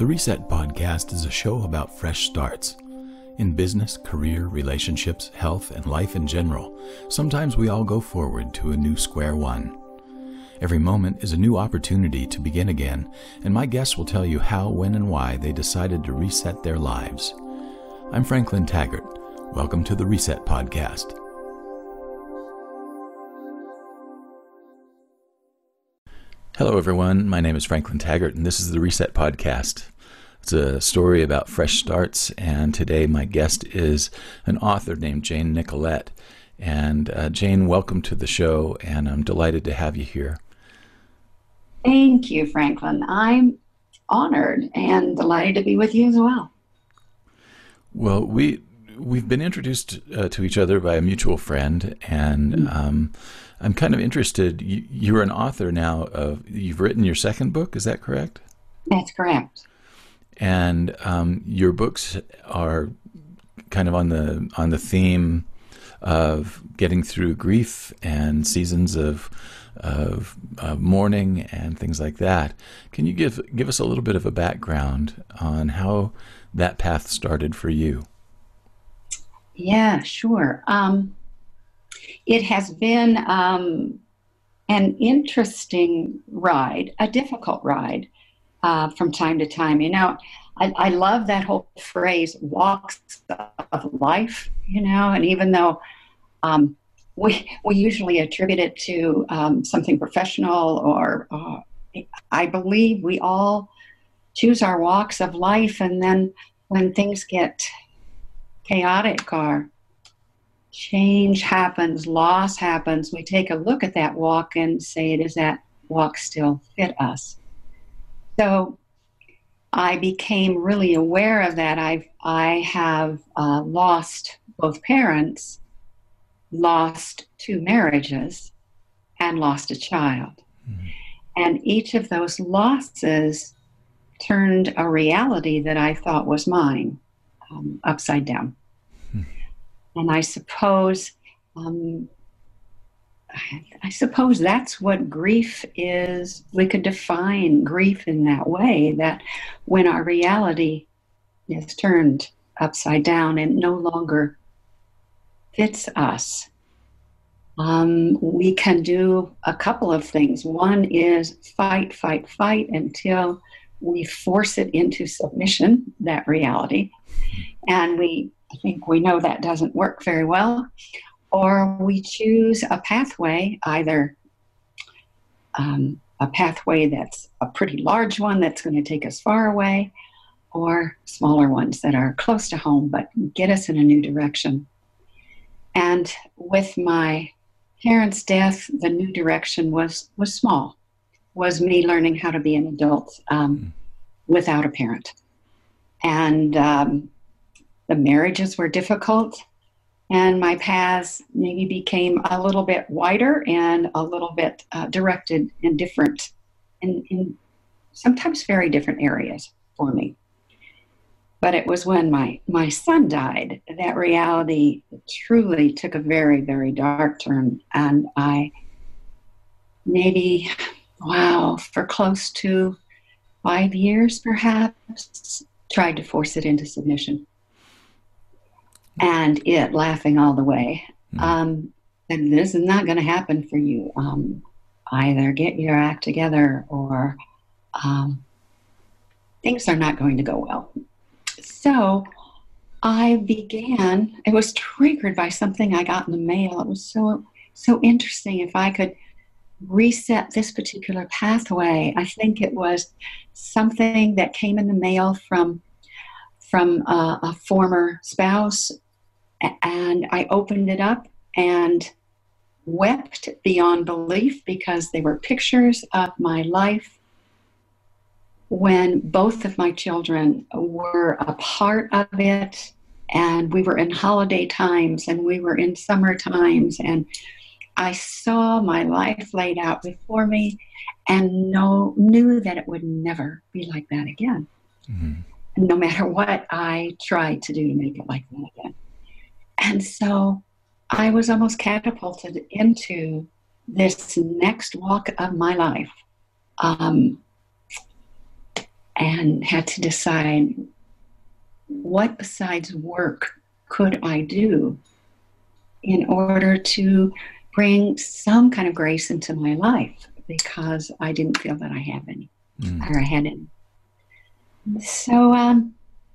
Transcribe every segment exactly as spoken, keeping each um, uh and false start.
The Reset Podcast is a show about fresh starts. In business, career, relationships, health, and life in general, sometimes we all go forward to a new square one. Every moment is a new opportunity to begin again, and my guests will tell you how, when, and why they decided to reset their lives. I'm Franklin Taggart. Welcome to the Reset Podcast. Hello, everyone. My name is Franklin Taggart, and this is the Reset Podcast. It's a story about fresh starts, and today my guest is an author named Jane Nicolette. And uh, Jane, welcome to the show, and I'm delighted to have you here. Thank you, Franklin. I'm honored and delighted to be with you as well. Well, we we've been introduced uh, to each other by a mutual friend, and um, I'm kind of interested. You, you're an author now. Of, you've written your second book. Is that correct? That's correct. And um, your books are kind of on the on the theme of getting through grief and seasons of of uh, mourning and things like that. Can you give give us a little bit of a background on how that path started for you? Yeah, sure. Um, it has been um, an interesting ride, a difficult ride uh, from time to time. You know, I, I love that whole phrase, walks of life, you know, and even though um, we we usually attribute it to um, something professional or uh, I believe we all choose our walks of life, and then when things get chaotic or change happens, loss happens, we take a look at that walk and say, does that walk still fit us? So I became really aware of that. I've, I have uh, lost both parents, lost two marriages, and lost a child. Mm-hmm. And each of those losses turned a reality that I thought was mine um, upside down. Hmm. And I suppose, um, I, I suppose that's what grief is. We could define grief in that way, that when our reality is turned upside down and no longer fits us, um, we can do a couple of things. One is fight, fight, fight until we force it into submission, that reality. And we I think we know that doesn't work very well. Or we choose a pathway, either um, a pathway that's a pretty large one that's going to take us far away, or smaller ones that are close to home but get us in a new direction. And with my parents' death, the new direction was, was small, was me learning how to be an adult um, without a parent. And um, the marriages were difficult, and my paths maybe became a little bit wider and a little bit uh, directed in different, in, in sometimes very different areas for me. But it was when my, my son died that reality truly took a very, very dark turn. And I maybe, wow, for close to five years perhaps, tried to force it into submission. And it laughing all the way. Mm. Um, and this is not going to happen for you. Um, either get your act together or um, things are not going to go well. So I began, it was triggered by something I got in the mail. It was so, so interesting. If I could reset this particular pathway, I think it was something that came in the mail from from a, a former spouse, and I opened it up and wept beyond belief because they were pictures of my life when both of my children were a part of it, and we were in holiday times and we were in summer times, and I saw my life laid out before me and know, knew that it would never be like that again. Mm-hmm. No matter what I tried to do to make it like that again. And so I was almost catapulted into this next walk of my life. Um, and had to decide what besides work could I do in order to bring some kind of grace into my life, because I didn't feel that I have any, mm. or I had any. So um,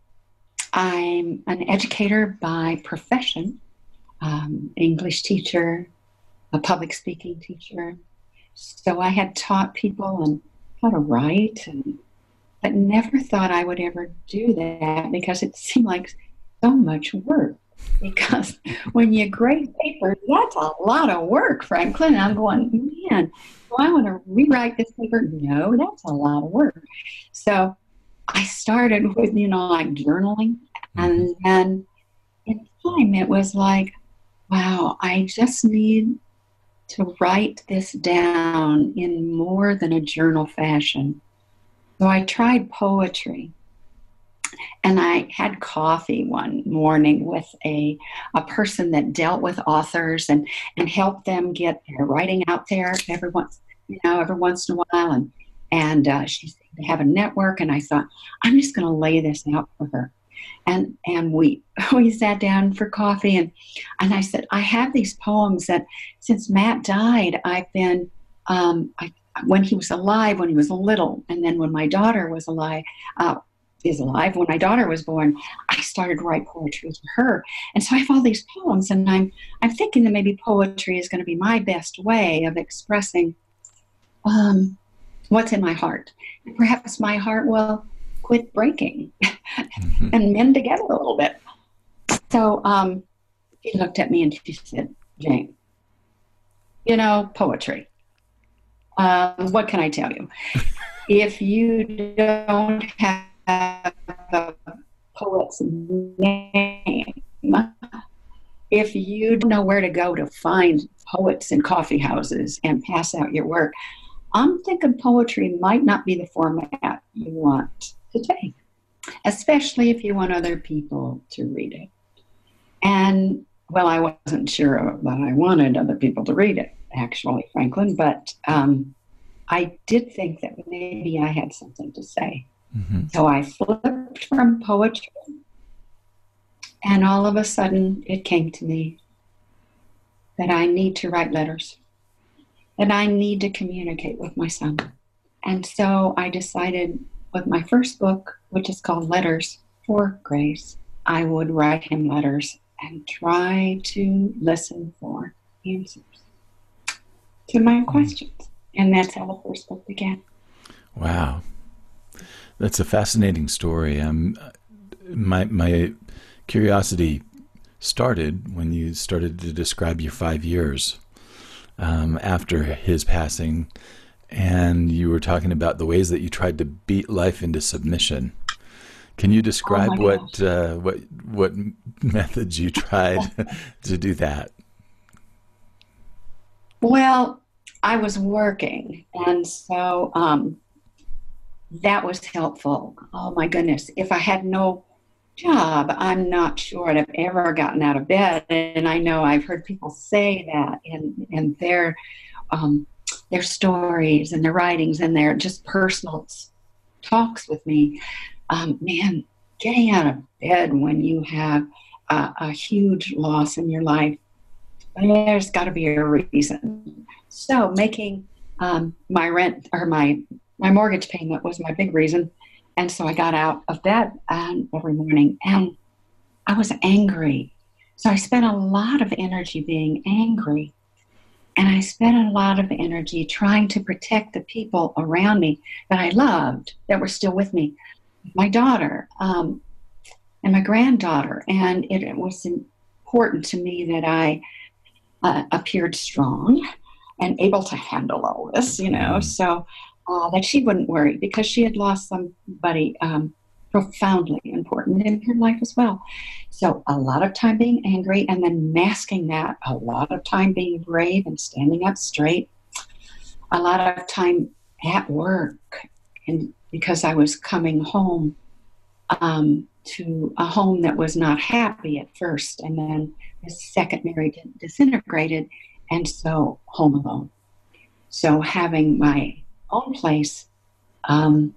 I'm an educator by profession, um, English teacher, a public speaking teacher. So I had taught people and how to write, and but never thought I would ever do that because it seemed like so much work. Because when you grade papers, that's a lot of work, Franklin. And I'm going, man, do I want to rewrite this paper? No, that's a lot of work. So I started with, you know, like journaling. And then in time, it was like, wow, I just need to write this down in more than a journal fashion. So I tried poetry. And I had coffee one morning with a a person that dealt with authors and, and helped them get their writing out there every once, you know, every once in a while. And and uh, she seemed to have a network. And I thought, I'm just going to lay this out for her. And and we we sat down for coffee. And and I said, I have these poems that since Matt died, I've been um, I, when he was alive, when he was little, and then when my daughter was alive. Uh, is alive. When my daughter was born, I started to write poetry for her. And so I have all these poems, and I'm I'm thinking that maybe poetry is going to be my best way of expressing um, what's in my heart. And perhaps my heart will quit breaking mm-hmm. and mend together a little bit. So um, she looked at me and she said, Jane, you know, poetry. Um, what can I tell you? If you don't have the poet's name, if you don't know where to go to find poets in coffee houses and pass out your work, I'm thinking poetry might not be the format you want to take, especially if you want other people to read it. And, well, I wasn't sure that I wanted other people to read it, actually, Franklin, but um, I did think that maybe I had something to say. Mm-hmm. So I flipped from poetry, and all of a sudden it came to me that I need to write letters, that I need to communicate with my son. And so I decided with my first book, which is called Letters for Grace, I would write him letters and try to listen for answers to my questions. And that's how the first book began. Wow. That's a fascinating story. Um, my my curiosity started when you started to describe your five years um, after his passing, and you were talking about the ways that you tried to beat life into submission. Can you describe oh what uh, what what methods you tried to do that? Well, I was working, and so. Um, That was helpful. Oh my goodness. If I had no job, I'm not sure I'd have ever gotten out of bed. And I know I've heard people say that in, in their um, their stories and their writings and their just personal talks with me. Um, man, getting out of bed when you have a, a huge loss in your life, there's got to be a reason. So making um, my rent or my My mortgage payment was my big reason. And so I got out of bed um, every morning, and I was angry. So I spent a lot of energy being angry. And I spent a lot of energy trying to protect the people around me that I loved, that were still with me. My daughter um, and my granddaughter. And it, it was important to me that I uh, appeared strong and able to handle all this, you know. So Uh, that she wouldn't worry, because she had lost somebody um, profoundly important in her life as well. So a lot of time being angry, and then masking that, a lot of time being brave and standing up straight, a lot of time at work, and because I was coming home um, to a home that was not happy at first, and then the second marriage disintegrated, and so home alone. So having my own place um,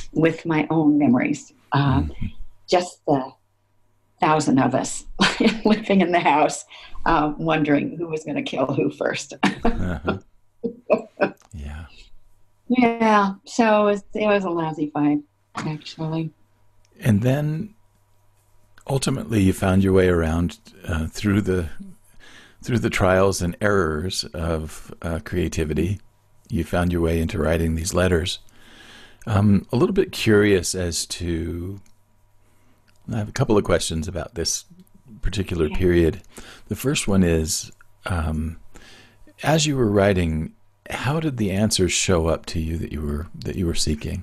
with my own memories. Uh, Mm-hmm. Just the thousand of us living in the house, uh, wondering who was going to kill who first. Uh-huh. Yeah. Yeah, so it was, it was a lousy fight, actually. And then ultimately you found your way around uh, through the through the trials and errors of uh, creativity. You found your way into writing these letters. Um, a little bit curious as to, I have a couple of questions about this particular period. The first one is, um, as you were writing, how did the answers show up to you that you were that you were seeking?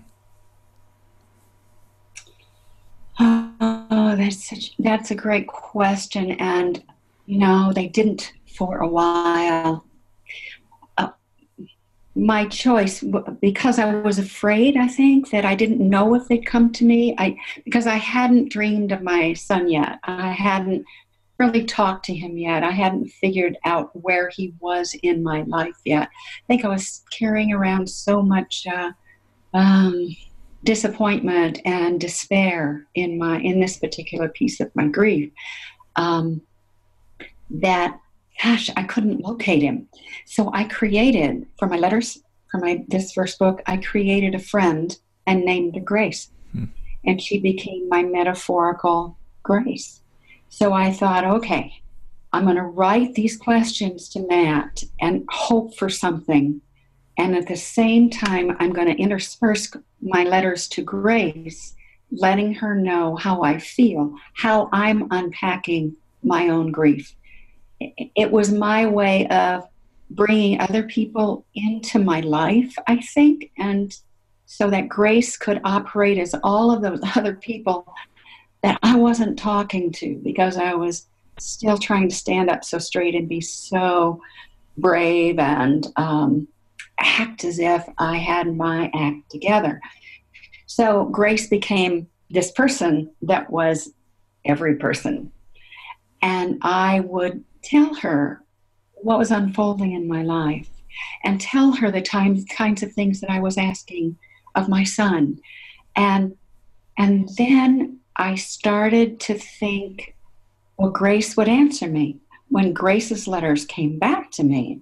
Oh, that's such, that's a great question, and you know they didn't for a while. Uh, my choice, because I was afraid, I think, that I didn't know if they'd come to me. I because I hadn't dreamed of my son yet. I hadn't really talked to him yet. I hadn't figured out where he was in my life yet. I think I was carrying around so much uh, um, disappointment and despair in my in this particular piece of my grief. Um, that, gosh, I couldn't locate him. So I created, for my letters, for my this first book, I created a friend and named her Grace. Hmm. And she became my metaphorical Grace. So I thought, okay, I'm going to write these questions to Matt and hope for something. And at the same time, I'm going to intersperse my letters to Grace, letting her know how I feel, how I'm unpacking my own grief. It was my way of bringing other people into my life, I think, and so that Grace could operate as all of those other people that I wasn't talking to, because I was still trying to stand up so straight and be so brave and um, act as if I had my act together. So Grace became this person that was every person. And I would tell her what was unfolding in my life and tell her the times, kinds of things that I was asking of my son. And, and then I started to think, well, Grace would answer me. When Grace's letters came back to me,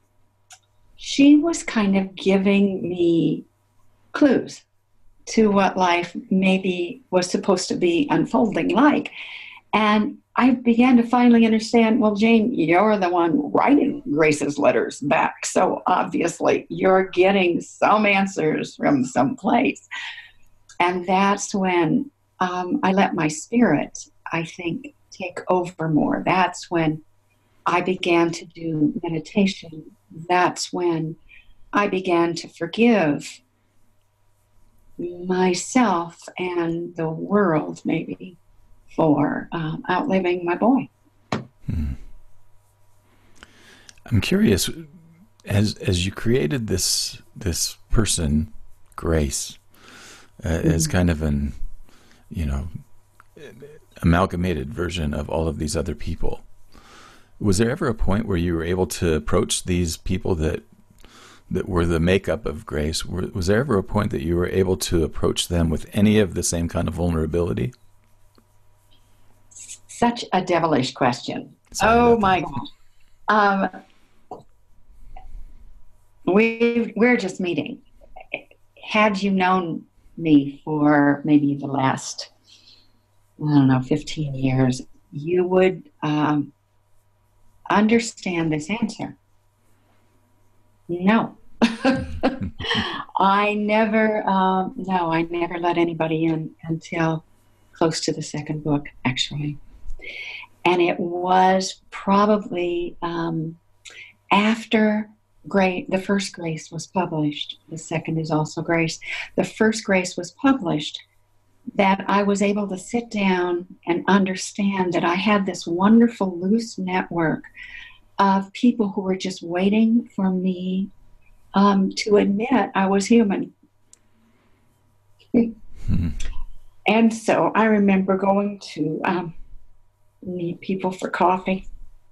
she was kind of giving me clues to what life maybe was supposed to be unfolding like. And I began to finally understand, well, Jane, you're the one writing Grace's letters back. So obviously you're getting some answers from some place. And that's when um, I let my spirit, I think, take over more. That's when I began to do meditation. That's when I began to forgive myself and the world, maybe, for um, outliving my boy. Hmm. I'm curious, as as you created this this person, Grace, uh, mm-hmm. as kind of an, you know, amalgamated version of all of these other people, was there ever a point where you were able to approach these people that that were the makeup of Grace? Was there ever a point that you were able to approach them with any of the same kind of vulnerability? Such a devilish question. Sorry oh my gosh. Um, we, we're just meeting. Had you known me for maybe the last, I don't know, fifteen years, you would um, understand this answer. No. I never, um, no, I never let anybody in until close to the second book, actually. And it was probably um, after Grace, the first Grace was published, the second is also Grace, the first Grace was published, that I was able to sit down and understand that I had this wonderful loose network of people who were just waiting for me um, to admit I was human. Mm-hmm. And so I remember going to um, meet people for coffee.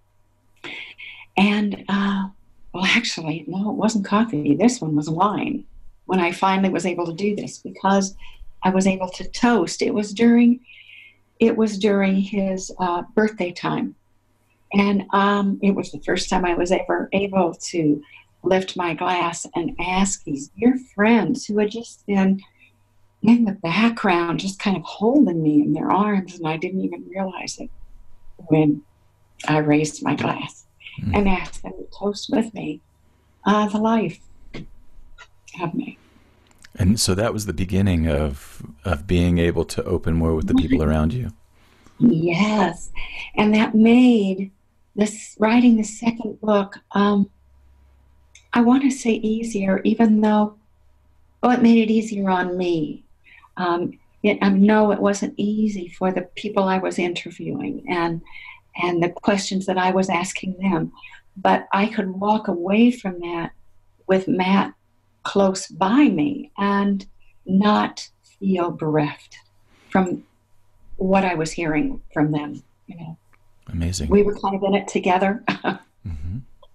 And, uh, well, actually, no, it wasn't coffee. This one was wine, when I finally was able to do this, because I was able to toast. It was during it was during his uh, birthday time, and um, it was the first time I was ever able to lift my glass and ask these dear friends who had just been in the background, just kind of holding me in their arms, and I didn't even realize it when I raised my glass mm. and asked them to toast with me uh, the life of me. And so that was the beginning of of being able to open more with the people around you. Yes, and that made this writing the second book, um, I want to say easier, even though, oh, it made it easier on me. Um, it, I know it wasn't easy for the people I was interviewing and and the questions that I was asking them, but I could walk away from that with Matt close by me and not feel bereft from what I was hearing from them. You know, amazing. We were kind of in it together. Mm-hmm.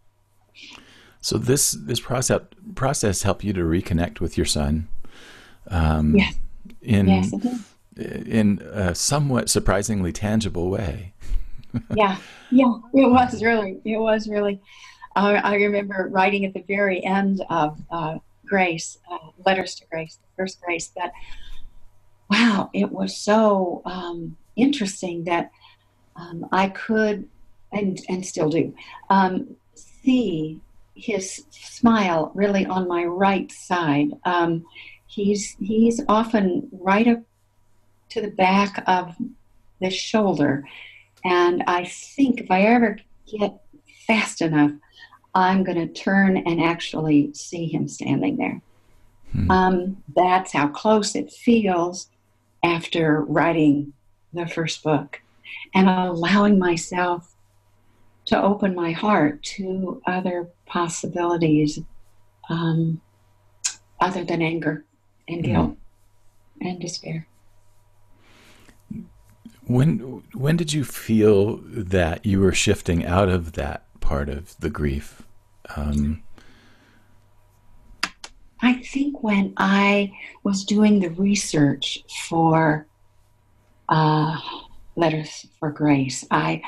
So this this process process helped you to reconnect with your son. Um, yes. In, yes, it did. In a somewhat surprisingly tangible way. yeah, yeah, it was really, it was really. Uh, I remember writing at the very end of uh, Grace, uh, Letters to Grace, the first Grace, that, wow, it was so um, interesting that um, I could, and, and still do, um, see his smile really on my right side. Um, he's, he's often right up to the back of the shoulder. And I think if I ever get fast enough, I'm going to turn and actually see him standing there. Hmm. Um, that's how close it feels after writing the first book and allowing myself to open my heart to other possibilities um, other than anger and guilt hmm. and despair. When when did you feel that you were shifting out of that part of the grief? Um, I think when I was doing the research for uh, Letters for Grace, I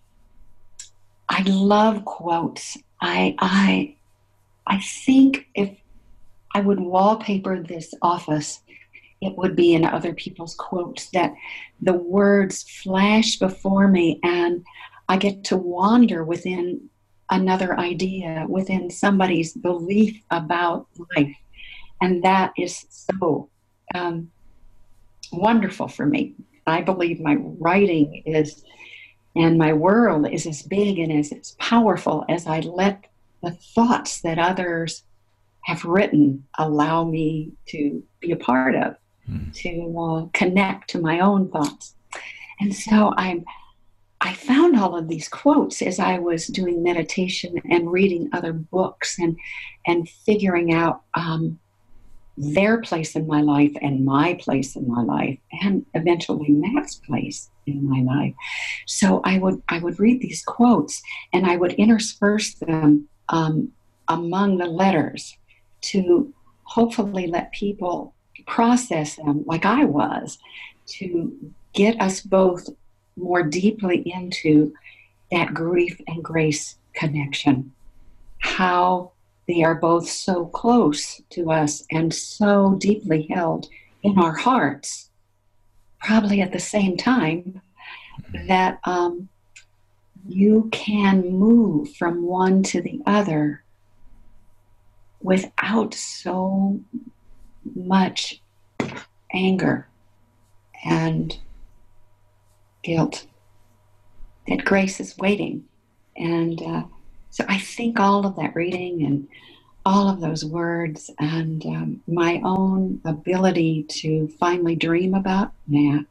I love quotes. I I I think if I would wallpaper this office, it would be in other people's quotes, that the words flash before me and I get to wander within another idea, within somebody's belief about life. And that is so um, wonderful for me. I believe my writing is, and my world is as big and as, as powerful as I let the thoughts that others have written allow me to be a part of. To uh, connect to my own thoughts. And so I I found all of these quotes as I was doing meditation and reading other books and and figuring out um, their place in my life and my place in my life and eventually Matt's place in my life. So I would I would read these quotes and I would intersperse them um, among the letters to hopefully let people process them like I was, to get us both more deeply into that grief and grace connection, how they are both so close to us and so deeply held in our hearts, probably at the same time, that um, you can move from one to the other without so much anger and guilt, that grace is waiting. And uh, so I think all of that reading and all of those words and um, my own ability to finally dream about Matt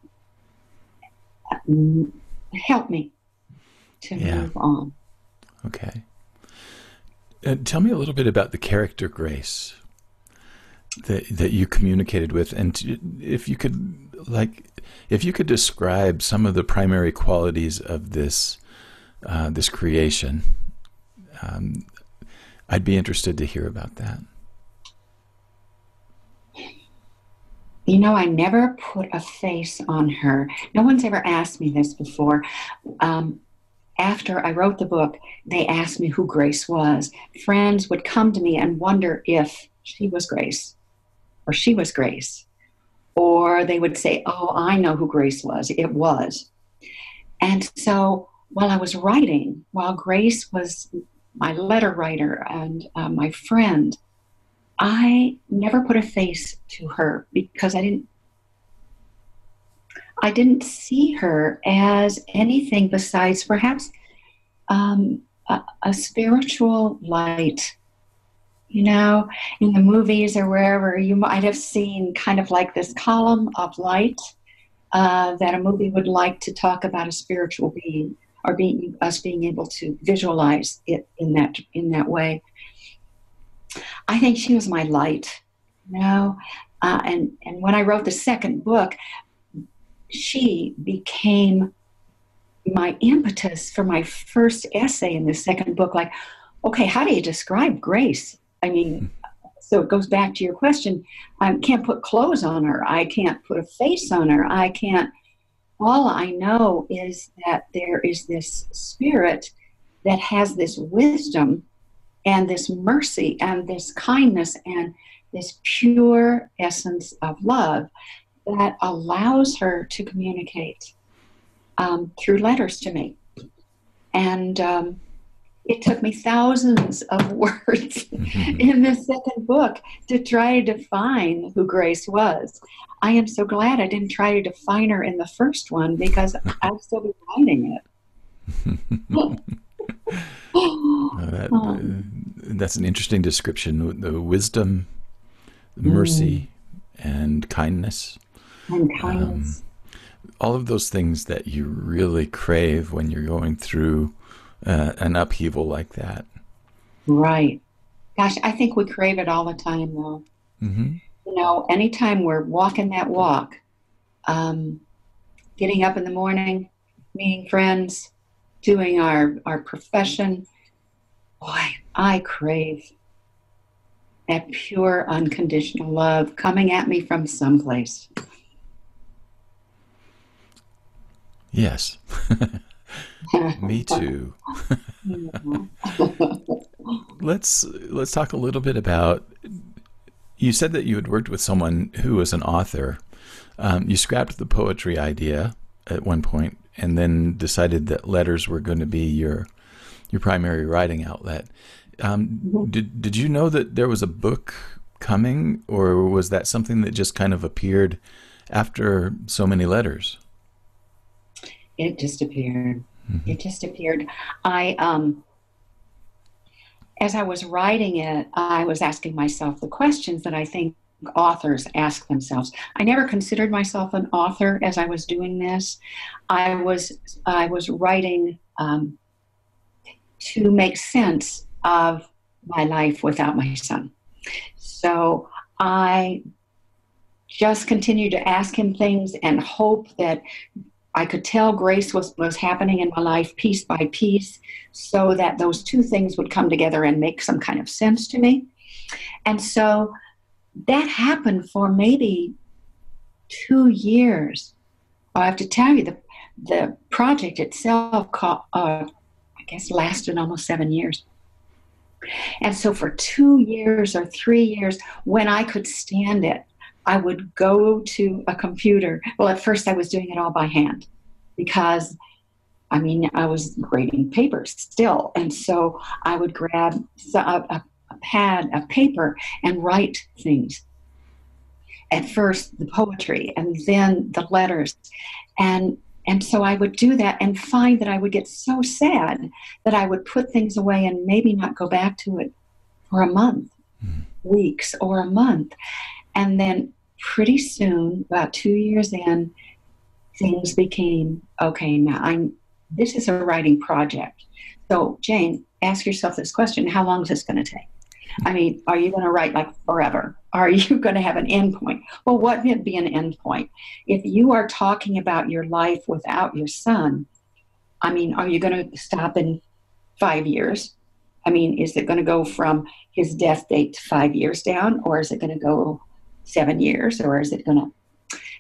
um, helped me to yeah. move on. Okay. Uh, tell me a little bit about the character Grace that that you communicated with, and if you could, like, if you could describe some of the primary qualities of this uh, this creation, um, I'd be interested to hear about that. You know, I never put a face on her. No one's ever asked me this before. Um, after I wrote the book, they asked me who Grace was. Friends would come to me and wonder if she was Grace or she was Grace. Or they would say, oh, I know who Grace was. It was. And so while I was writing, while Grace was my letter writer and uh, my friend, I never put a face to her because I didn't I didn't see her as anything besides perhaps um, a, a spiritual light. You know, in the movies or wherever, you might have seen kind of like this column of light uh, that a movie would like to talk about a spiritual being, or being us being able to visualize it in that in that way. I think she was my light, you know, uh, and and when I wrote the second book, she became my impetus for my first essay in the second book. Like, okay, how do you describe Grace? I mean, so it goes back to your question. I can't put clothes on her. I can't put a face on her. I can't. All I know is that there is this spirit that has this wisdom and this mercy and this kindness and this pure essence of love that allows her to communicate um, through letters to me. And um, it took me thousands of words in the second book to try to define who Grace was. I am so glad I didn't try to define her in the first one because I'd still be writing it. Uh, that, um, uh, that's an interesting description. The wisdom, the mercy, mm. and kindness. And kindness. Um, all of those things that you really crave when you're going through uh, an upheaval like that. Right. Gosh, I think we crave it all the time, though. Mm-hmm. You know, anytime we're walking that walk, um, getting up in the morning, meeting friends, doing our, our profession, boy, I crave that pure, unconditional love coming at me from someplace. Yes. Me too. let's let's talk a little bit about, you said that you had worked with someone who was an author. Um, you scrapped the poetry idea at one point and then decided that letters were going to be your your primary writing outlet. Um, did did you know that there was a book coming, or was that something that just kind of appeared after so many letters? It just appeared. Mm-hmm. It just appeared. I, um, as I was writing it, I was asking myself the questions that I think authors ask themselves. I never considered myself an author as I was doing this. I was I was writing um, to make sense of my life without my son. So I just continued to ask him things and hope that I could tell Grace was, was happening in my life piece by piece so that those two things would come together and make some kind of sense to me. And so that happened for maybe two years. I have to tell you, the, the project itself, called, uh, I guess, lasted almost seven years. And so for two years or three years, when I could stand it, I would go to a computer. Well, at first I was doing it all by hand because, I mean, I was grading papers still. And so I would grab a, a, a pad of paper and write things. At first, the poetry and then the letters. And and so I would do that and find that I would get so sad that I would put things away and maybe not go back to it for a month, mm. weeks or a month. And then pretty soon, about two years in, things became, okay, now I'm, this is a writing project. So Jane, ask yourself this question, how long is this going to take? I mean, are you going to write like forever? Are you going to have an end point? Well, what would be an end point? If you are talking about your life without your son, I mean, are you going to stop in five years? I mean, is it going to go from his death date to five years down, or is it going to go seven years, or is it going to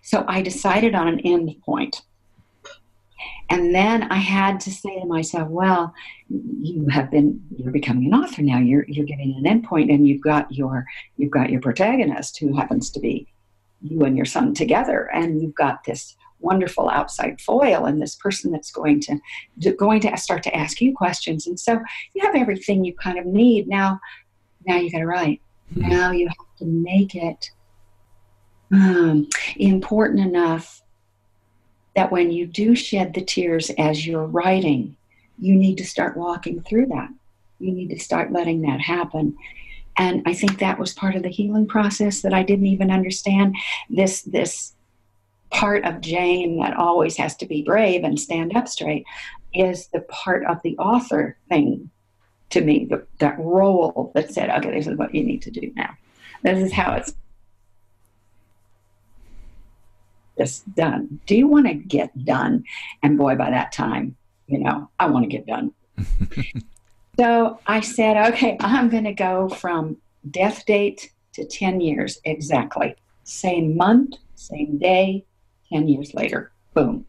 So I decided on an end point. And then I had to say to myself, well, you have been, you're becoming an author now. You're you're getting an endpoint, and you've got your you've got your protagonist, who happens to be you and your son together, and you've got this wonderful outside foil, and this person that's going to going to start to ask you questions. And so you have everything you kind of need. Now, now you got to write. Now you have to make it um, important enough that when you do shed the tears as you're writing, you need to start walking through that. You need to start letting that happen. And I think that was part of the healing process that I didn't even understand. This, this part of Jane that always has to be brave and stand up straight is the part of the author thing to me, the, that role that said, okay, this is what you need to do now. This is how it's just done. Do you want to get done? And boy, by that time, you know, I want to get done. So I said, okay, I'm going to go from death date to ten years exactly. Same month, same day, ten years later. Boom.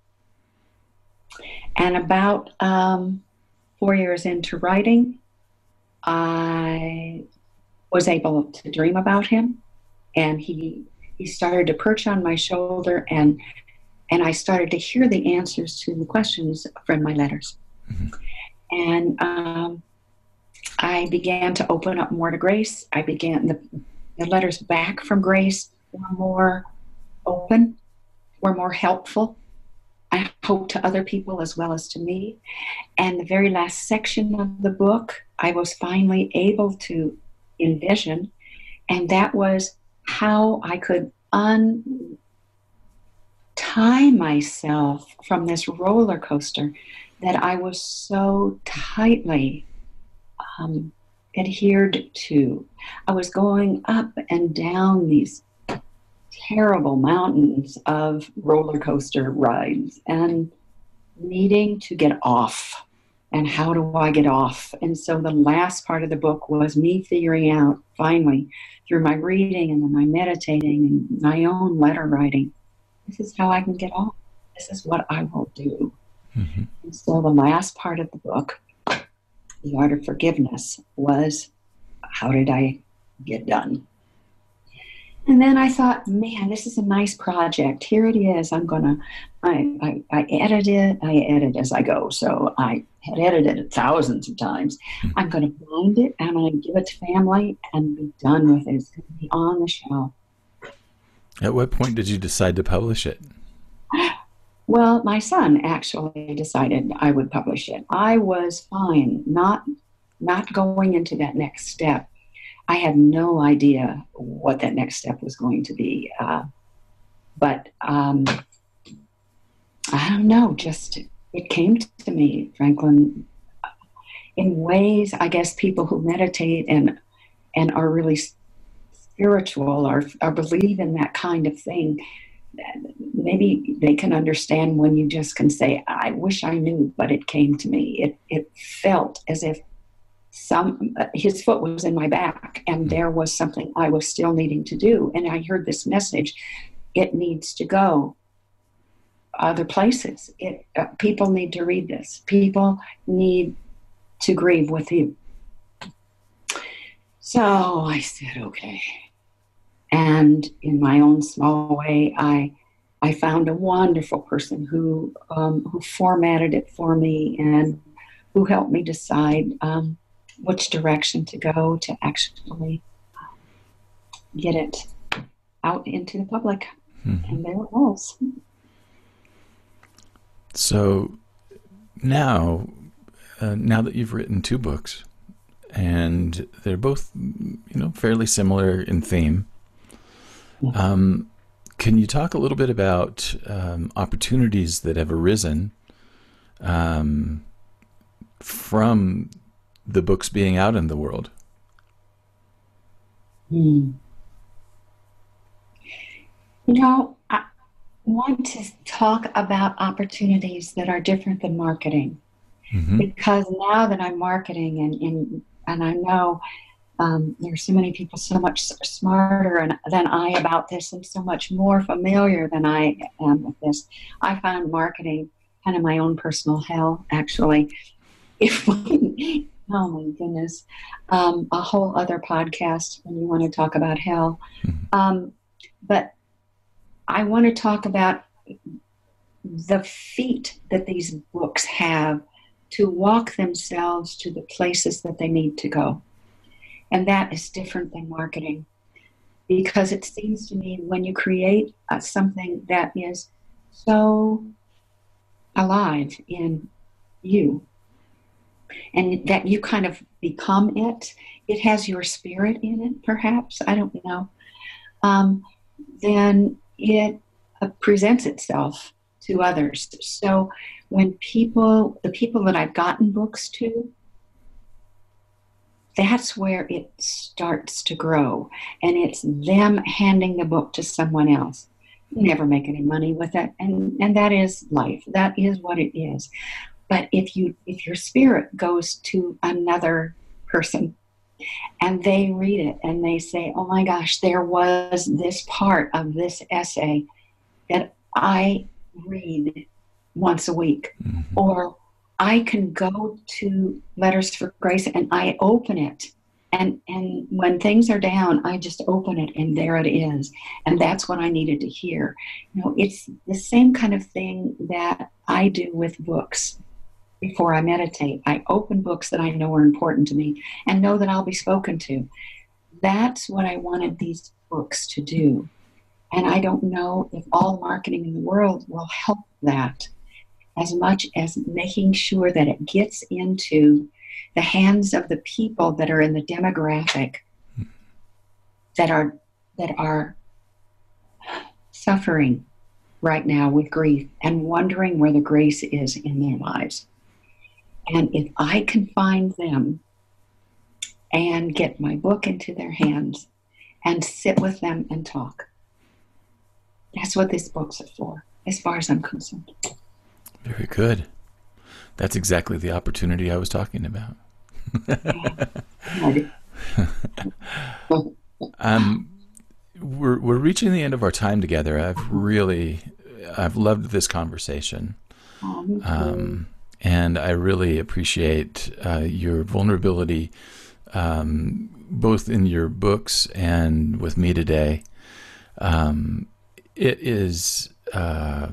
And about um, four years into writing, I was able to dream about him, and he he started to perch on my shoulder, and and I started to hear the answers to the questions from my letters. Mm-hmm. And um, I began to open up more to Grace. I began, the, the letters back from Grace were more open, were more helpful, I hope, to other people as well as to me. And the very last section of the book, I was finally able to envision, and that was how I could untie myself from this roller coaster that I was so tightly um, adhered to. I was going up and down these terrible mountains of roller coaster rides and needing to get off. And how do I get off? And so the last part of the book was me figuring out, finally, through my reading and then my meditating and my own letter writing, this is how I can get off. This is what I will do. Mm-hmm. And so the last part of the book, The Art of Forgiveness, was how did I get done? And then I thought, man, this is a nice project. Here it is. I'm going to, I, I, I edit it. I edit as I go. So I had edited it thousands of times. Mm-hmm. I'm going to bind it. I'm going to give it to family and be done with it. It's going to be on the shelf. At what point did you decide to publish it? Well, my son actually decided I would publish it. I was fine not, not going into that next step. I had no idea what that next step was going to be. Uh, but um, I don't know, just it came to me, Franklin, in ways, I guess people who meditate and and are really spiritual or, or believe in that kind of thing, maybe they can understand when you just can say, I wish I knew, but it came to me. It, it felt as if Some his foot was in my back, and there was something I was still needing to do. And I heard this message: it needs to go other places. It uh, people need to read this. People need to grieve with you. So I said, okay. And in my own small way, I I found a wonderful person who um, who formatted it for me and who helped me decide Um, which direction to go to actually get it out into the public. Mm-hmm. And there it was. So now, uh, now that you've written two books, and they're both, you know, fairly similar in theme, mm-hmm. um, can you talk a little bit about um, opportunities that have arisen um, from the books being out in the world? Hmm. You know, I want to talk about opportunities that are different than marketing. Mm-hmm. Because now that I'm marketing and, and, and I know Um, there are so many people so much smarter and, than I about this and so much more familiar than I am with this. I found marketing kind of my own personal hell, actually. If we, oh my goodness, um, a whole other podcast when you want to talk about hell. Um, but I want to talk about the feet that these books have to walk themselves to the places that they need to go. And that is different than marketing, because it seems to me when you create uh, something that is so alive in you and that you kind of become it, it has your spirit in it, perhaps, I don't know, um, then it uh, presents itself to others. So when people, the people that I've gotten books to, that's where it starts to grow. And it's them handing the book to someone else. You never make any money with it. And, and that is life. That is what it is. But if you if your spirit goes to another person and they read it and they say, oh my gosh, there was this part of this essay that I read once a week. Mm-hmm. Or I can go to Letters for Grace and I open it. And, and when things are down, I just open it and there it is. And that's what I needed to hear. You know, it's the same kind of thing that I do with books before I meditate. I open books that I know are important to me and know that I'll be spoken to. That's what I wanted these books to do. And I don't know if all marketing in the world will help that, as much as making sure that it gets into the hands of the people that are in the demographic that are that are suffering right now with grief and wondering where the grace is in their lives. And if I can find them and get my book into their hands and sit with them and talk, that's what these books are for, as far as I'm concerned. Very good. That's exactly the opportunity I was talking about. um, we're we're reaching the end of our time together. I've really, I've loved this conversation, um, and I really appreciate uh, your vulnerability, um, both in your books and with me today. Um, it is. Uh,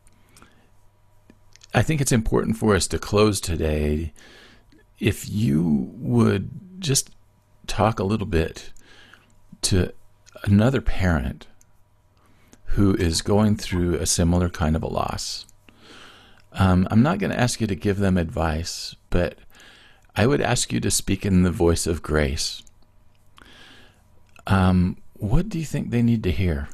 I think it's important for us to close today. If you would just talk a little bit to another parent who is going through a similar kind of a loss. Um, I'm not going to ask you to give them advice, but I would ask you to speak in the voice of grace. Um, what do you think they need to hear?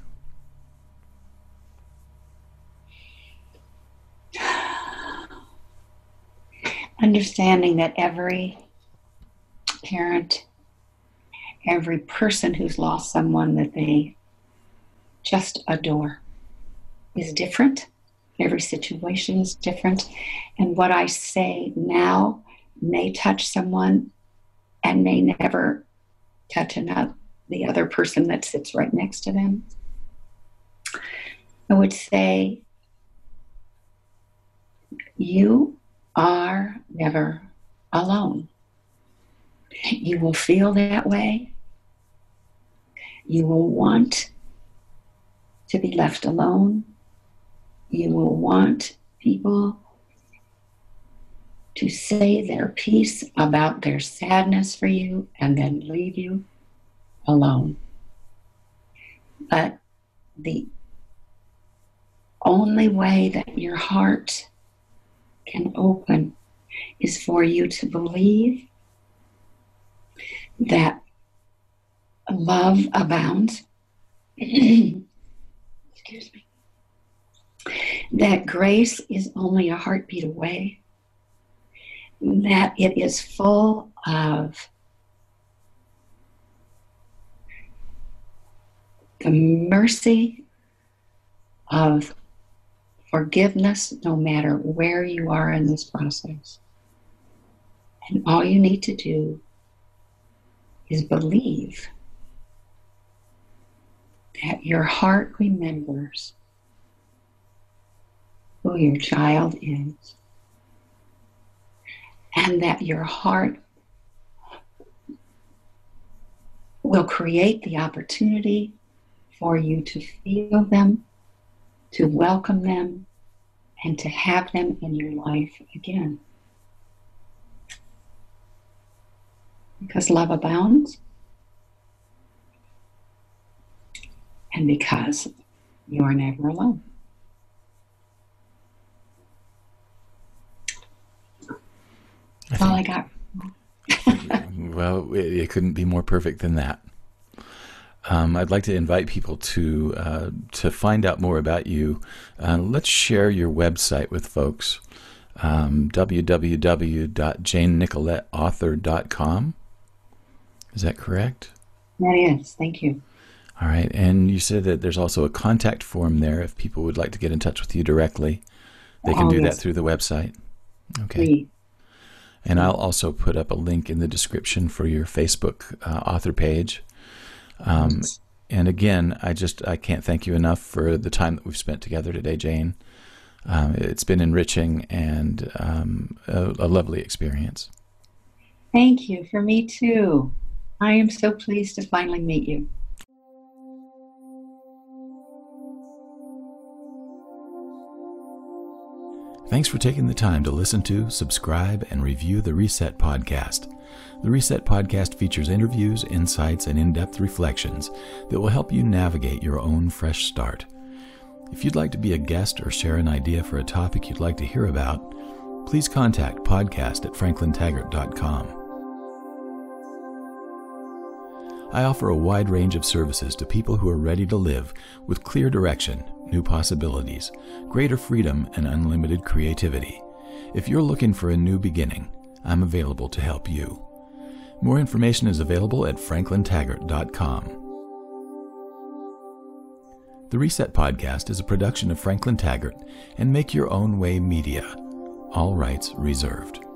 Understanding that every parent, every person who's lost someone that they just adore is different. Every situation is different. And what I say now may touch someone and may never touch another, the other person that sits right next to them. I would say, you are never alone. You will feel that way. You will want to be left alone. You will want people to say their piece about their sadness for you and then leave you alone. But the only way that your heart can open is for you to believe that love abounds. Excuse me. That grace is only a heartbeat away. That it is full of the mercy of forgiveness, no matter where you are in this process. And all you need to do is believe that your heart remembers who your child is, and that your heart will create the opportunity for you to feel them, to welcome them, and to have them in your life again. Because love abounds, and because you are never alone. That's all I got. Well, it, it couldn't be more perfect than that. Um, I'd like to invite people to uh, to find out more about you. Uh, let's share your website with folks. Um, w w w dot jane nicolette author dot com. Is that correct? That is. Thank you. All right. And you said that there's also a contact form there if people would like to get in touch with you directly. They can oh, do yes. that through the website. Okay. Please. And I'll also put up a link in the description for your Facebook uh, author page. Um, and again, I just I can't thank you enough for the time that we've spent together today, Jane. Um, it's been enriching and um, a, a lovely experience. Thank you. For me too. I am so pleased to finally meet you. Thanks for taking the time to listen to, subscribe, and review the Reset Podcast. The Reset Podcast features interviews, insights, and in-depth reflections that will help you navigate your own fresh start. If you'd like to be a guest or share an idea for a topic you'd like to hear about, please contact podcast at franklin taggart dot com. I offer a wide range of services to people who are ready to live with clear direction, new possibilities, greater freedom, and unlimited creativity. If you're looking for a new beginning, I'm available to help you. More information is available at franklin taggart dot com. The Reset Podcast is a production of Franklin Taggart and Make Your Own Way Media. All rights reserved.